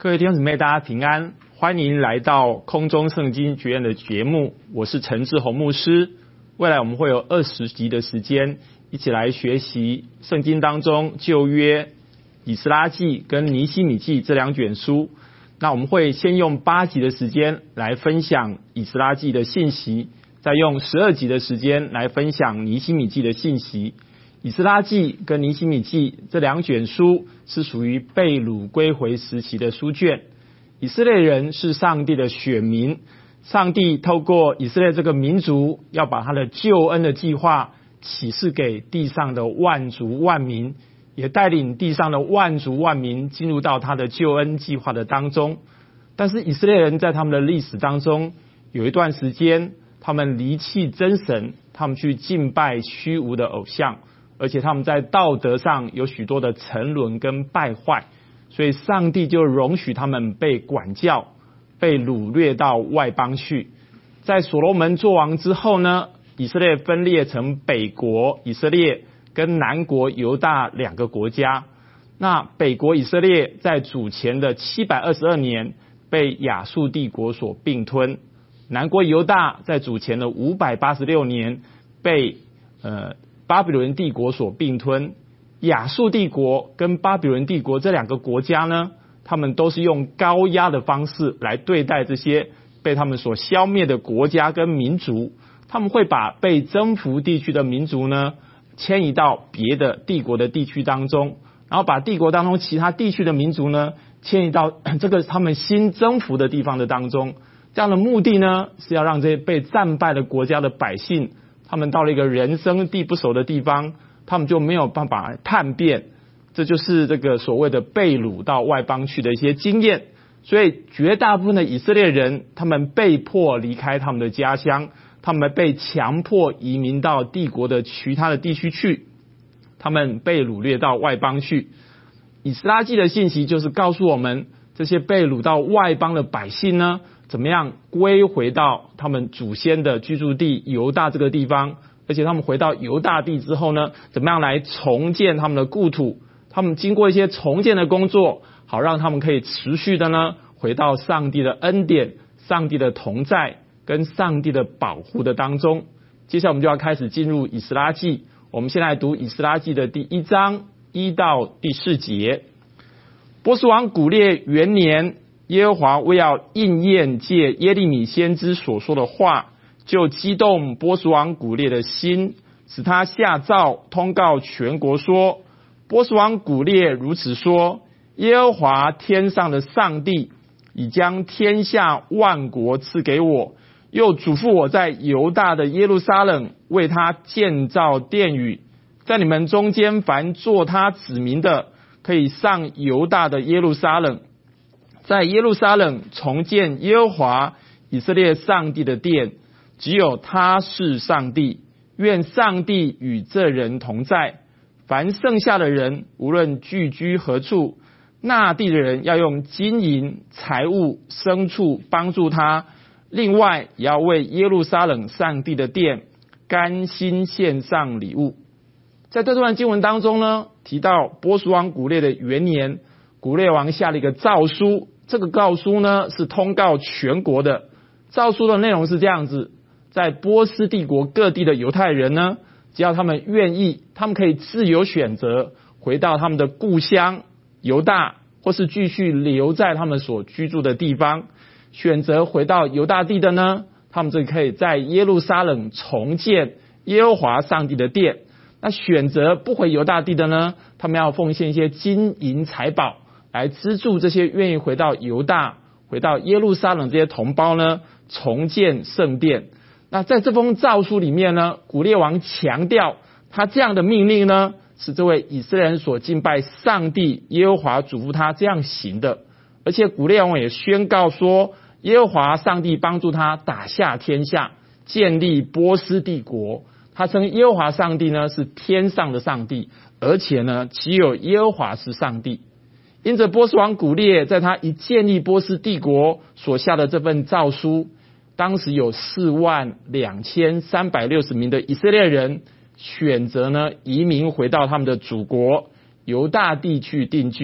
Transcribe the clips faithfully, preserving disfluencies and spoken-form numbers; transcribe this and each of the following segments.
各位弟兄姊妹，大家平安，欢迎来到空中圣经学院的节目，我是陈志宏牧师。未来我们会有二十集的时间，一起来学习圣经当中旧约以斯拉记跟尼希米记这两卷书。那我们会先用八集的时间来分享以斯拉记的信息，再用十二集的时间来分享尼希米记的信息。以斯拉记跟尼希米记这两卷书是属于被掳归回时期的书卷。以色列人是上帝的选民，上帝透过以色列这个民族，要把他的救恩的计划启示给地上的万族万民，也带领地上的万族万民进入到他的救恩计划的当中。但是以色列人在他们的历史当中，有一段时间他们离弃真神，他们去敬拜虚无的偶像，而且他们在道德上有许多的沉沦跟败坏，所以上帝就容许他们被管教，被掳掠到外邦去。在所罗门作王之后呢，以色列分裂成北国以色列跟南国犹大两个国家。那北国以色列在主前的七百二十二年被亚述帝国所并吞，南国犹大在主前的五百八十六年被呃巴比伦帝国所并吞。亚述帝国跟巴比伦帝国这两个国家呢，他们都是用高压的方式来对待这些被他们所消灭的国家跟民族。他们会把被征服地区的民族呢迁移到别的帝国的地区当中，然后把帝国当中其他地区的民族呢迁移到这个他们新征服的地方的当中。这样的目的呢，是要让这些被战败的国家的百姓，他们到了一个人生地不熟的地方，他们就没有办法叛变。这就是这个所谓的被掳到外邦去的一些经验。所以绝大部分的以色列人，他们被迫离开他们的家乡，他们被强迫移民到帝国的其他的地区去，他们被掳掠到外邦去。以斯拉记的信息就是告诉我们，这些被掳到外邦的百姓呢，怎么样归回到他们祖先的居住地犹大这个地方，而且他们回到犹大地之后呢，怎么样来重建他们的故土。他们经过一些重建的工作，好让他们可以持续的呢回到上帝的恩典、上帝的同在跟上帝的保护的当中。接下来我们就要开始进入以斯拉记，我们先来读以斯拉记的第一章一到第四节。波斯王古列元年，耶和华为要应验借耶利米先知所说的话，就激动波斯王古列的心，使他下诏通告全国说，波斯王古列如此说，耶和华天上的上帝已将天下万国赐给我，又嘱咐我在犹大的耶路撒冷为他建造殿宇，在你们中间凡做他子民的，可以上犹大的耶路撒冷，在耶路撒冷重建耶和华以色列上帝的殿，只有他是上帝，愿上帝与这人同在。凡剩下的人，无论聚居何处，那地的人要用金银财物牲畜帮助他，另外也要为耶路撒冷上帝的殿甘心献上礼物。在这段经文当中呢，提到波斯王古列的元年，古列王下了一个诏书，这个诏书呢是通告全国的。诏书的内容是这样子，在波斯帝国各地的犹太人呢，只要他们愿意，他们可以自由选择回到他们的故乡犹大，或是继续留在他们所居住的地方。选择回到犹大地的呢，他们就可以在耶路撒冷重建耶和华上帝的殿。那选择不回犹大地的呢，他们要奉献一些金银财宝来资助这些愿意回到犹大、回到耶路撒冷这些同胞呢，重建圣殿。那在这封诏书里面呢，古列王强调他这样的命令呢，是这位以色列人所敬拜上帝耶和华嘱咐他这样行的。而且古列王也宣告说，耶和华上帝帮助他打下天下，建立波斯帝国。他称耶和华上帝呢是天上的上帝，而且呢只有耶和华是上帝。因着波斯王古列在他一建立波斯帝国所下的这份诏书，当时有四万两千三百六十名的以色列人选择呢移民回到他们的祖国犹大地去定居，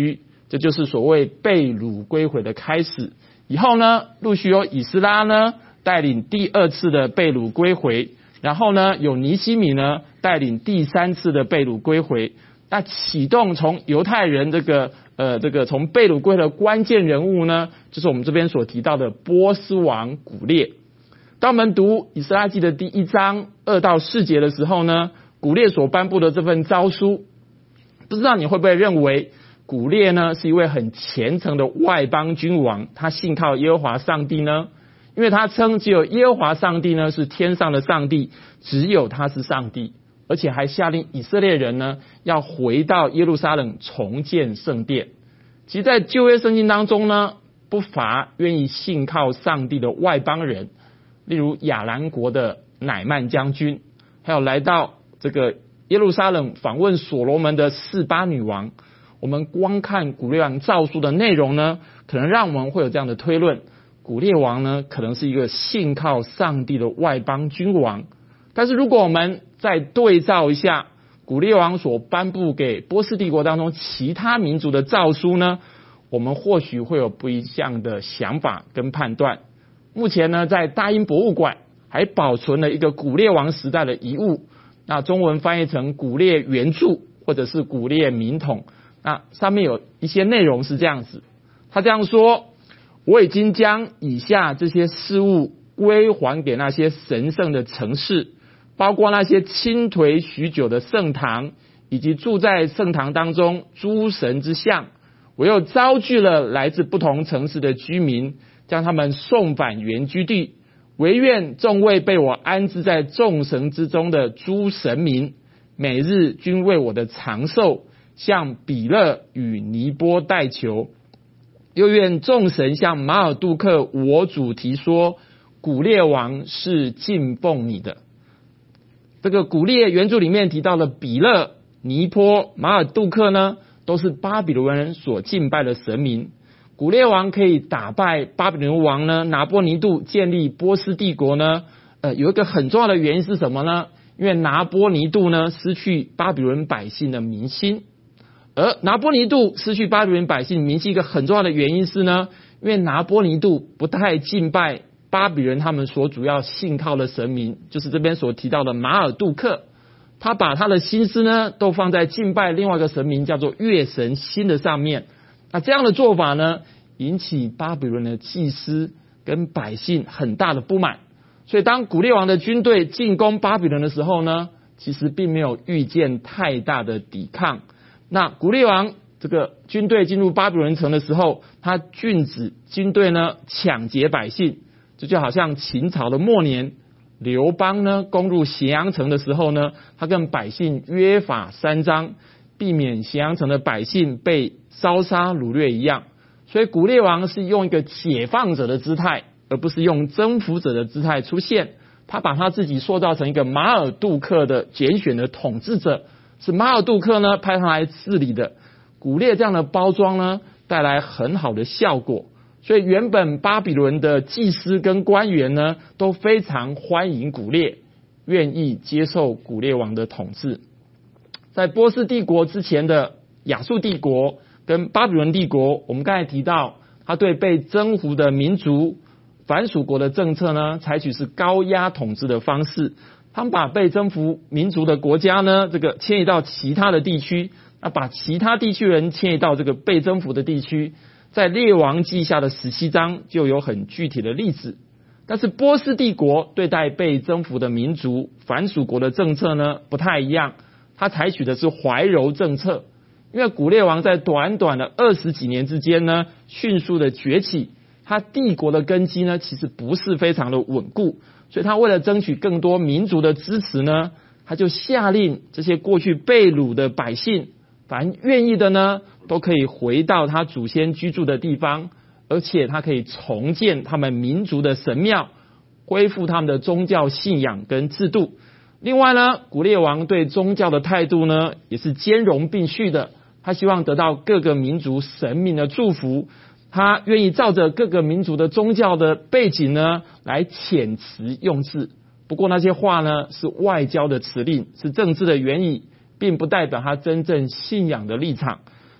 这就是所谓被掳归回的开始。以后呢，陆续有以斯拉呢带领第二次的被掳归回，然后呢有尼希米呢带领第三次的被掳归回。那启动从犹太人这个呃这个从被掳归回的关键人物呢，就是我们这边所提到的波斯王古列。当我们读以斯拉记的第一章二到四节的时候呢，古列所颁布的这份诏书，不知道你会不会认为古列呢是一位很虔诚的外邦君王，他信靠耶和华上帝呢？因为他称只有耶和华上帝呢是天上的上帝，只有他是上帝，而且还下令以色列人呢要回到耶路撒冷重建圣殿。其实在旧约圣经当中呢，不乏愿意信靠上帝的外邦人，例如亚兰国的乃曼将军，还有来到这个耶路撒冷访问所罗门的示巴女王。我们光看古列王诏书的内容呢，可能让我们会有这样的推论：古列王呢可能是一个信靠上帝的外邦君王。但是如果我们再对照一下古列王所颁布给波斯帝国当中其他民族的诏书呢，我们或许会有不一样的想法跟判断。目前呢，在大英博物馆还保存了一个古列王时代的遗物，那中文翻译成古列原著或者是古列民统。那上面有一些内容是这样子，他这样说：我已经将以下这些事物归还给那些神圣的城市，包括那些倾颓许久的圣堂，以及住在圣堂当中诸神之像。我又招聚了来自不同城市的居民，将他们送返原居地。惟愿众位被我安置在众神之中的诸神明，每日均为我的长寿向比勒与尼波代求。又愿众神向马尔杜克我主提说，古列王是敬奉你的。这个古列原著里面提到的比勒、尼波、马尔杜克呢，都是巴比伦人所敬拜的神明。古列王可以打败巴比伦王呢，拿波尼度建立波斯帝国呢，呃，有一个很重要的原因是什么呢？因为拿波尼度呢失去巴比伦百姓的民心。而拿波尼度失去巴比伦百姓民心一个很重要的原因是呢，因为拿波尼度不太敬拜巴比伦他们所主要信靠的神明，就是这边所提到的马尔杜克。他把他的心思呢都放在敬拜另外一个神明叫做月神星的上面。那这样的做法呢，引起巴比伦的祭司跟百姓很大的不满。所以当古列王的军队进攻巴比伦的时候呢，其实并没有遇见太大的抵抗。那古列王这个军队进入巴比伦城的时候，他禁止军队呢抢劫百姓，这就好像秦朝的末年，刘邦呢攻入咸阳城的时候呢，他跟百姓约法三章，避免咸阳城的百姓被烧杀掳掠一样。所以古列王是用一个解放者的姿态，而不是用征服者的姿态出现。他把他自己塑造成一个马尔杜克的拣选的统治者，是马尔杜克呢派他来治理的。古列这样的包装呢，带来很好的效果。所以原本巴比伦的祭司跟官员呢，都非常欢迎古列，愿意接受古列王的统治。在波斯帝国之前的亚述帝国跟巴比伦帝国，我们刚才提到，他对被征服的民族凡属国的政策呢，采取是高压统治的方式。他们把被征服民族的国家呢，这个迁移到其他的地区，那把其他地区人迁移到这个被征服的地区。在列王记下的十七章就有很具体的例子。但是波斯帝国对待被征服的民族凡属国的政策呢不太一样，他采取的是怀柔政策。因为古列王在短短的二十几年之间呢，迅速的崛起，他帝国的根基呢其实不是非常的稳固，所以他为了争取更多民族的支持呢，他就下令这些过去被掳的百姓，凡愿意的呢都可以回到他祖先居住的地方，而且他可以重建他们民族的神庙，恢复他们的宗教信仰跟制度。另外呢，古列王对宗教的态度呢也是兼容并蓄的，他希望得到各个民族神明的祝福，他愿意照着各个民族的宗教的背景呢来遣词用字。不过那些话呢是外交的辞令，是政治的原意，并不代表他真正信仰的立场。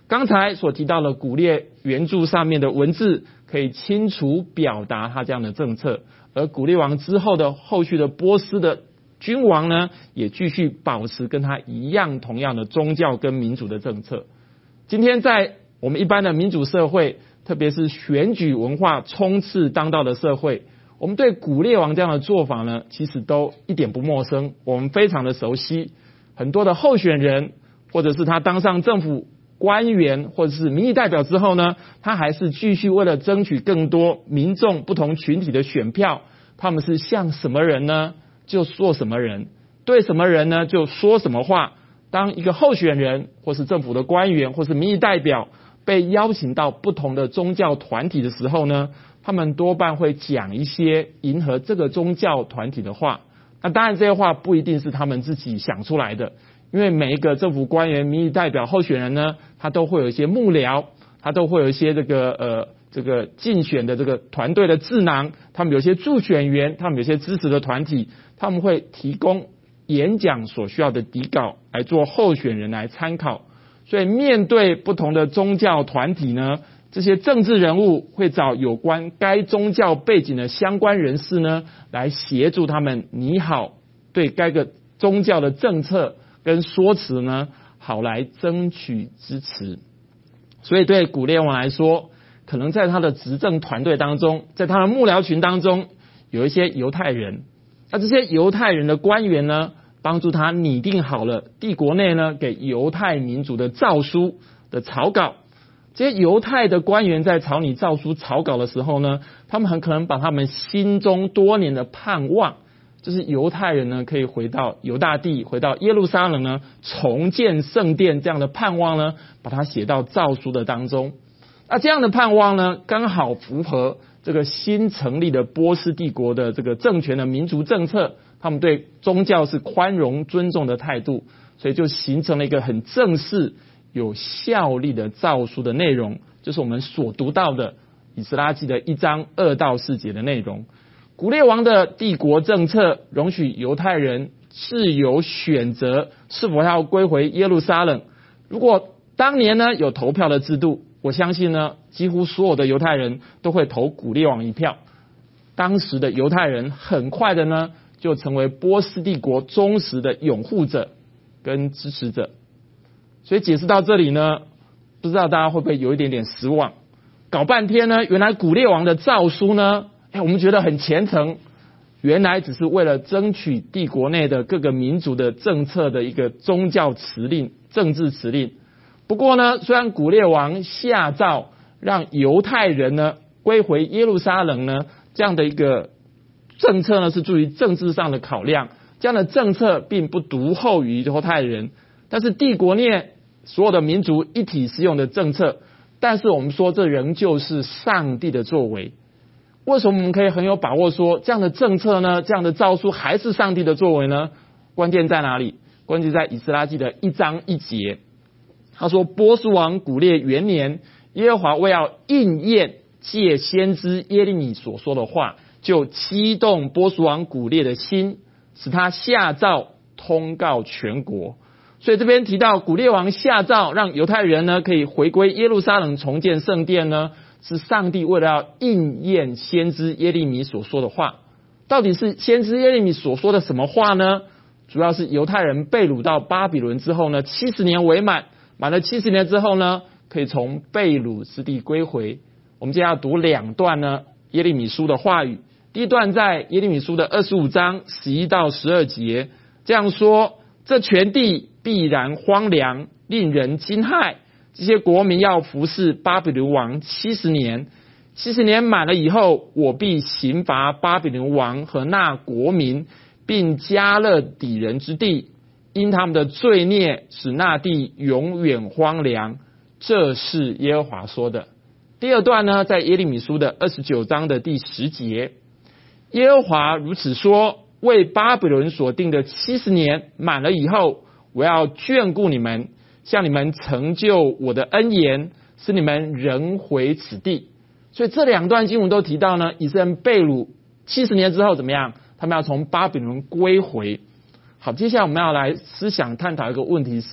刚才所提到的古列原著上面的文字，可以清楚表达他这样的政策，而古列王之后的后续的波斯的君王呢，也继续保持跟他一样同样的宗教跟民主的政策。今天在我们一般的民主社会，特别是选举文化冲刺当道的社会，我们对古列王这样的做法呢，其实都一点不陌生，我们非常的熟悉。很多的候选人，或者是他当上政府官员或者是民意代表之后呢，他还是继续为了争取更多民众不同群体的选票，他们是像什么人呢就做什么人，对什么人呢就说什么话。当一个候选人或是政府的官员或是民意代表被邀请到不同的宗教团体的时候呢，他们多半会讲一些迎合这个宗教团体的话。那当然这些话不一定是他们自己想出来的，因为每一个政府官员、民意代表、候选人呢，他都会有一些幕僚，他都会有一些这个呃这个竞选的这个团队的智囊，他们有一些助选员，他们有一些支持的团体，他们会提供演讲所需要的底稿来做候选人来参考。所以面对不同的宗教团体呢，这些政治人物会找有关该宗教背景的相关人士呢，来协助他们拟好对该个宗教的政策跟说辞呢，好来争取支持。所以对古列王来说，可能在他的执政团队当中，在他的幕僚群当中，有一些犹太人。那这些犹太人的官员呢，帮助他拟定好了帝国内呢给犹太民族的诏书的草稿。这些犹太的官员在草拟诏书草稿的时候呢，他们很可能把他们心中多年的盼望，就是犹太人呢可以回到犹大地，回到耶路撒冷呢，重建圣殿这样的盼望呢，把它写到诏书的当中。那这样的盼望呢，刚好符合这个新成立的波斯帝国的这个政权的民族政策，他们对宗教是宽容尊重的态度，所以就形成了一个很正式有效力的诏书的内容，就是我们所读到的以斯拉记的一章二到四节的内容。古列王的帝国政策容许犹太人自由选择是否要归回耶路撒冷。如果当年呢有投票的制度，我相信呢几乎所有的犹太人都会投古列王一票。当时的犹太人很快的呢就成为波斯帝国忠实的拥护者跟支持者。所以解释到这里呢，不知道大家会不会有一点点失望。搞半天呢，原来古列王的诏书呢，哎，我们觉得很虔诚，原来只是为了争取帝国内的各个民族的政策的一个宗教辞令、政治辞令。不过呢，虽然古列王下诏让犹太人呢归回耶路撒冷呢，这样的一个政策呢是出于政治上的考量，这样的政策并不独厚于犹太人，但是帝国内所有的民族一体适用的政策，但是我们说这仍旧是上帝的作为。为什么我们可以很有把握说这样的政策呢，这样的诏书还是上帝的作为呢？关键在哪里？关键在以斯拉记的一章一节。他说，波斯王古列元年，耶和华为要应验借先知耶利米所说的话，就激动波斯王古列的心，使他下诏通告全国。所以这边提到古列王下诏让犹太人呢可以回归耶路撒冷重建圣殿呢，是上帝为了要应验先知耶利米所说的话。到底是先知耶利米所说的什么话呢？主要是犹太人被掳到巴比伦之后呢，七十年为满，满了七十年之后呢，可以从被掳之地归回。我们今天要读两段呢耶利米书的话语。第一段在耶利米书的二十五章十一到十二节，这样说：这全地必然荒凉，令人惊骇。这些国民要服侍巴比伦王七十年，七十年满了以后，我必刑罚巴比伦王和那国民，并加勒底人之地，因他们的罪孽使那地永远荒凉。这是耶和华说的。第二段呢，在耶利米书的二十九章的第十节，耶和华如此说：为巴比伦所定的七十年满了以后，我要眷顾你们，向你们成就我的恩言，使你们仍回此地。所以这两段经文都提到呢，以色列人被掳七十年之后怎么样？他们要从巴比伦归回。好，接下来我们要来思想探讨一个问题是，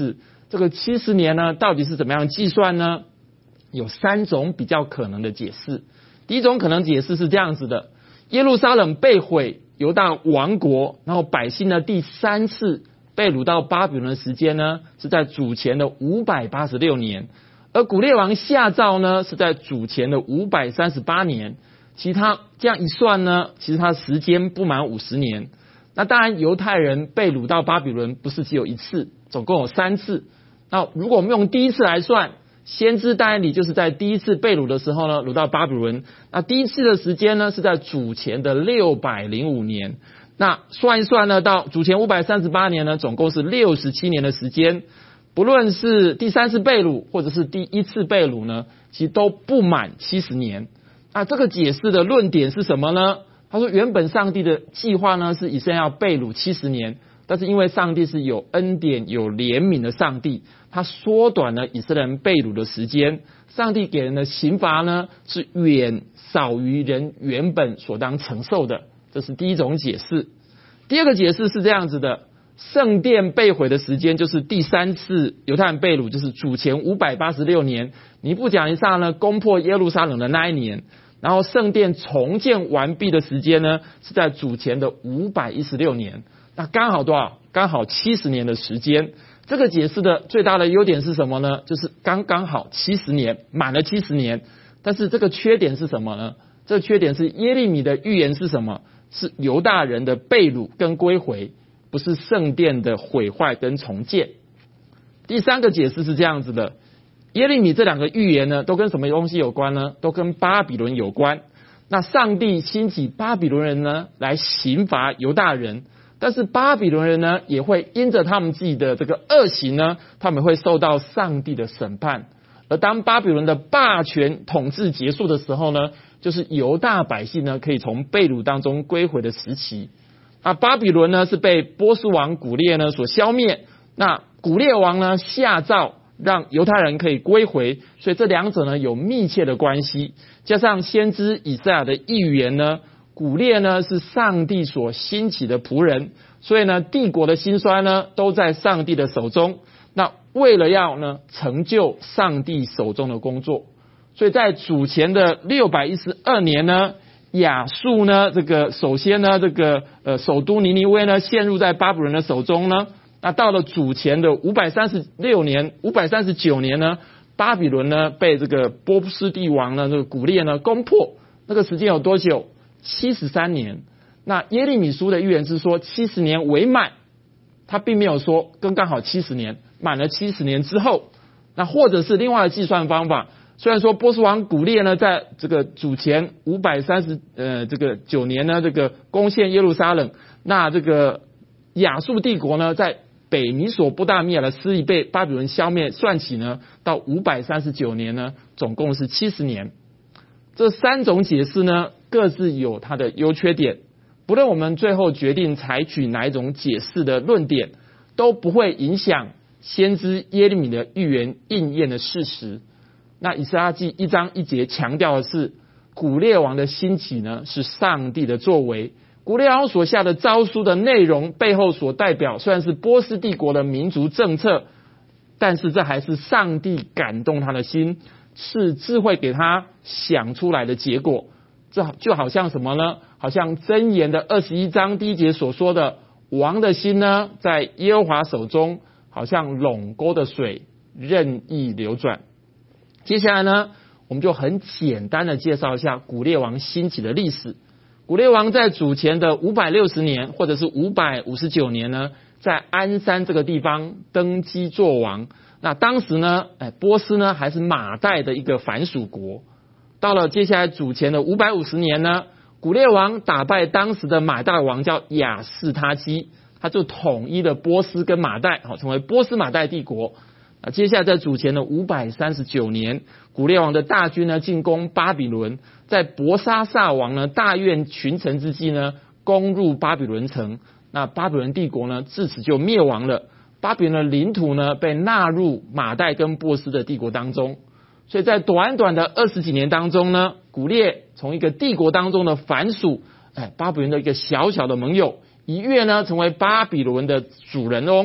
这个七十年呢，到底是怎么样计算呢？有三种比较可能的解释。第一种可能解释是这样子的：耶路撒冷被毁，犹大亡国，然后百姓呢第三次被掳到巴比伦的时间呢，是在主前的五百八十六年，而古列王下诏呢是在主前的五百三十八年。其他这样一算呢，其实他时间不满五十年。那当然，犹太人被掳到巴比伦不是只有一次，总共有三次。那如果我们用第一次来算，先知但以理就是在第一次被掳的时候呢，掳到巴比伦。那第一次的时间呢，是在主前的六百零五年。那算一算呢，到主前五百三十八年呢，总共是六十七年的时间。不论是第三次被掳，或者是第一次被掳呢，其实都不满七十年。那这个解释的论点是什么呢？他说，原本上帝的计划呢，是以色列要被掳七十年。但是因为上帝是有恩典有怜悯的上帝，他缩短了以色列人被掳的时间。上帝给人的刑罚呢，是远少于人原本所当承受的，这是第一种解释。第二个解释是这样子的：圣殿被毁的时间就是第三次犹太人被掳，就是主前五百八十六年，尼布甲尼撒呢攻破耶路撒冷的那一年。然后圣殿重建完毕的时间呢，是在主前的五百一十六年。那刚好多少？刚好七十年的时间。这个解释的最大的优点是什么呢？就是刚刚好七十年，满了七十年。但是这个缺点是什么呢？这个缺点是耶利米的预言是什么？是犹大人的被掳跟归回，不是圣殿的毁坏跟重建。第三个解释是这样子的：耶利米这两个预言呢，都跟什么东西有关呢？都跟巴比伦有关。那上帝兴起巴比伦人呢，来刑罚犹大人。但是巴比伦人呢，也会因着他们自己的这个恶行呢，他们会受到上帝的审判。而当巴比伦的霸权统治结束的时候呢，就是犹大百姓呢可以从被掳当中归回的时期。那巴比伦呢是被波斯王古列呢所消灭，那古列王呢下诏让犹太人可以归回，所以这两者呢有密切的关系。加上先知以赛亚的预言呢，古列呢是上帝所兴起的仆人，所以呢帝国的兴衰呢都在上帝的手中。那为了要呢成就上帝手中的工作，所以在主前的六百一十二年呢，亚述呢这个首先呢这个呃首都尼尼微呢陷入在巴比伦的手中呢。那到了主前的五百三十六年、五百三十九年呢，巴比伦呢被这个波斯帝王呢这个古列呢攻破。那个时间有多久？七十三年。那耶利米书的预言是说七十年为满，他并没有说跟刚好七十年，满了七十年之后。那或者是另外的计算方法，虽然说波斯王古列呢在这个主前五百三十呃这个九年呢这个攻陷耶路撒冷，那这个亚述帝国呢在北米索不达米亚的势力被巴比伦消灭，算起呢到五百三十九年呢，总共是七十年。这三种解释呢各自有它的优缺点，不论我们最后决定采取哪一种解释的论点，都不会影响先知耶利米的预言应验的事实。那以赛亚记一章一节强调的是，古列王的兴起呢是上帝的作为。古列王所下的诏书的内容背后所代表虽然是波斯帝国的民族政策，但是这还是上帝感动他的心，是智慧给他想出来的结果。这就好像什么呢？好像箴言的二十一章第一节所说的，王的心呢在耶和华手中，好像垄沟的水任意流转。接下来呢，我们就很简单的介绍一下古列王兴起的历史。古列王在主前的五百六十年或者是五百五十九年呢，在安山这个地方登基做王。那当时呢，哎，波斯呢还是马代的一个藩属国。到了接下来主前的五百五十年呢，古列王打败当时的马代王叫亚士他基，他就统一了波斯跟马代，好，成为波斯马代帝国。啊，接下来在主前的五百三十九年，古列王的大军呢进攻巴比伦，在伯沙撒王呢大愿群臣之际呢，攻入巴比伦城。那巴比伦帝国呢自此就灭亡了，巴比伦的领土呢被纳入马代跟波斯的帝国当中。所以在短短的二十几年当中呢，古列从一个帝国当中的藩属，哎，巴比伦的一个小小的盟友，一跃呢成为巴比伦的主人翁，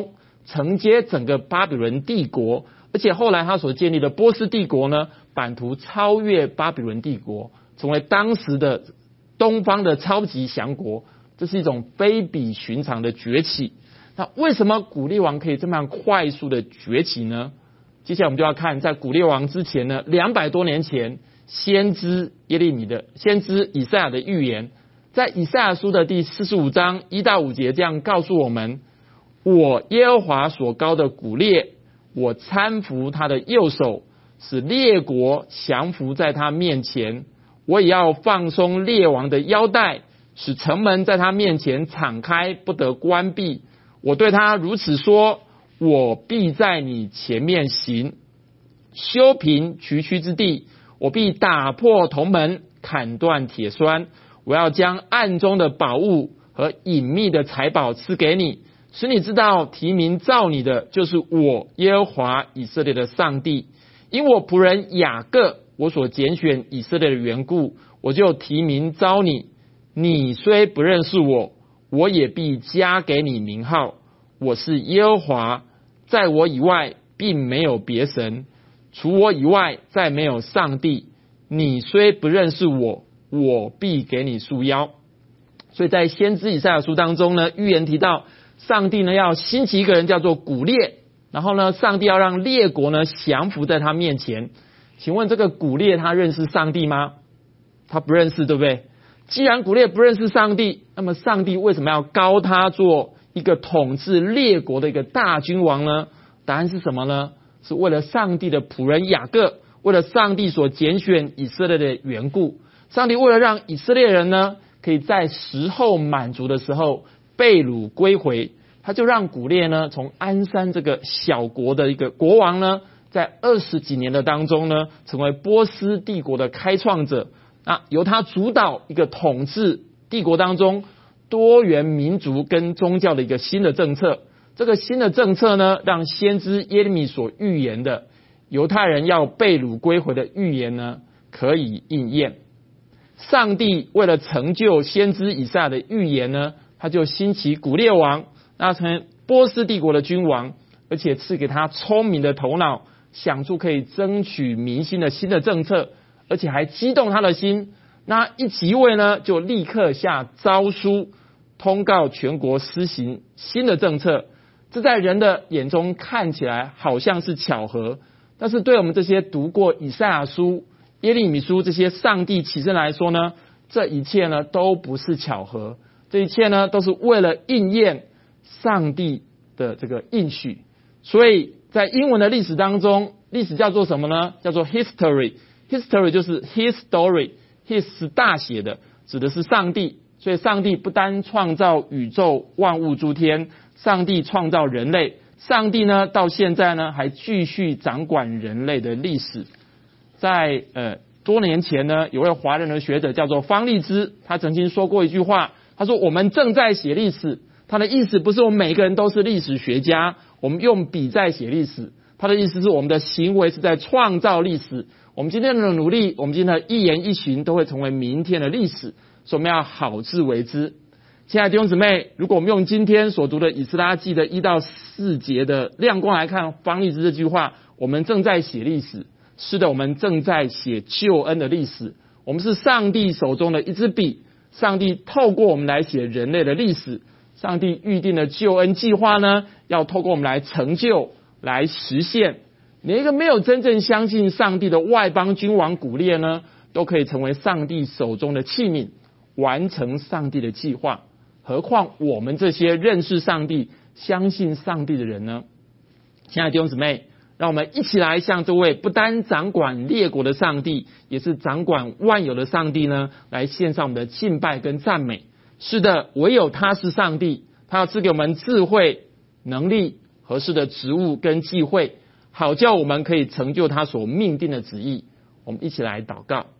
承接整个巴比伦帝国，而且后来他所建立的波斯帝国呢，版图超越巴比伦帝国，成为当时的东方的超级强国，这是一种非比寻常的崛起。那为什么古列王可以这么样快速的崛起呢？接下来我们就要看，在古列王之前呢，两百多年前，先知耶利米的先知以赛亚的预言，在以赛亚书的第四十五章一到五节这样告诉我们：我耶和华所膏的古列，我搀扶他的右手，使列国降服在他面前。我也要放松列王的腰带，使城门在他面前敞开，不得关闭。我对他如此说：我必在你前面行，修平崎岖之地。我必打破铜门，砍断铁栓。我要将暗中的宝物和隐秘的财宝赐给你，使你知道提名召你的就是我耶和华以色列的上帝。因我仆人雅各，我所拣选以色列的缘故，我就提名召你。你虽不认识我，我也必加给你名号。我是耶和华，在我以外并没有别神，除我以外再没有上帝。你虽不认识我，我必给你束腰。所以在先知以赛亚书当中呢，预言提到上帝呢要兴起一个人叫做古列，然后呢上帝要让列国呢降服在他面前。请问这个古列他认识上帝吗？他不认识，对不对？既然古列不认识上帝，那么上帝为什么要膏他做一个统治列国的一个大君王呢？答案是什么呢？是为了上帝的仆人雅各，为了上帝所拣选以色列的缘故。上帝为了让以色列人呢可以在时候满足的时候被掳归回，他就让古列呢从安山这个小国的一个国王呢，在二十几年的当中呢，成为波斯帝国的开创者。那由他主导一个统治帝国当中多元民族跟宗教的一个新的政策。这个新的政策呢，让先知耶利米所预言的犹太人要被掳归回的预言呢，可以应验。上帝为了成就先知以赛亚的预言呢，他就兴起古列王，那成为波斯帝国的君王，而且赐给他聪明的头脑，想出可以争取民心的新的政策，而且还激动他的心。那一即位呢，就立刻下诏书，通告全国施行新的政策。这在人的眼中看起来好像是巧合，但是对我们这些读过以赛亚书、耶利米书这些上帝启示来说呢，这一切呢都不是巧合，这一切呢都是为了应验上帝的这个应许。所以在英文的历史当中，历史叫做什么呢？叫做 history。 history 就是 his story，his 是大写的，指的是上帝。所以上帝不单创造宇宙万物诸天，上帝创造人类，上帝呢到现在呢还继续掌管人类的历史。在呃多年前呢，有位华人的学者叫做方励之，他曾经说过一句话，他说我们正在写历史。他的意思不是我们每个人都是历史学家，我们用笔在写历史，他的意思是我们的行为是在创造历史，我们今天的努力，我们今天的一言一行都会成为明天的历史，所以我们要好自为之。亲爱的弟兄姊妹，如果我们用今天所读的以斯拉记的一到四节的亮光来看方励之这句话，我们正在写历史。是的，我们正在写救恩的历史，我们是上帝手中的一支笔，上帝透过我们来写人类的历史。上帝预定的救恩计划呢，要透过我们来成就、来实现。连一个没有真正相信上帝的外邦君王古列呢，都可以成为上帝手中的器皿，完成上帝的计划。何况我们这些认识上帝、相信上帝的人呢？亲爱的弟兄姊妹，让我们一起来向这位不单掌管列国的上帝，也是掌管万有的上帝呢，来献上我们的敬拜跟赞美。是的，唯有他是上帝，他要赐给我们智慧、能力、合适的职务跟机会，好叫我们可以成就他所命定的旨意。我们一起来祷告。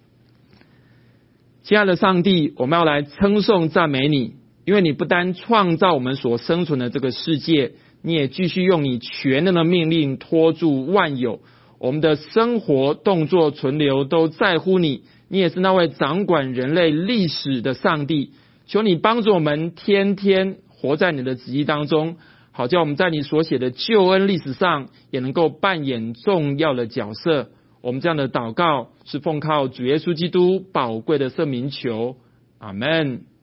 亲爱的上帝，我们要来称颂赞美你，因为你不单创造我们所生存的这个世界，你也继续用你全能的命令托住万有，我们的生活、动作、存留都在乎你，你也是那位掌管人类历史的上帝。求你帮助我们天天活在你的旨意当中， 好叫我们在你所写的救恩历史上也能够扮演重要的角色。我们这样的祷告是奉靠主耶稣基督宝贵的圣名求，阿们。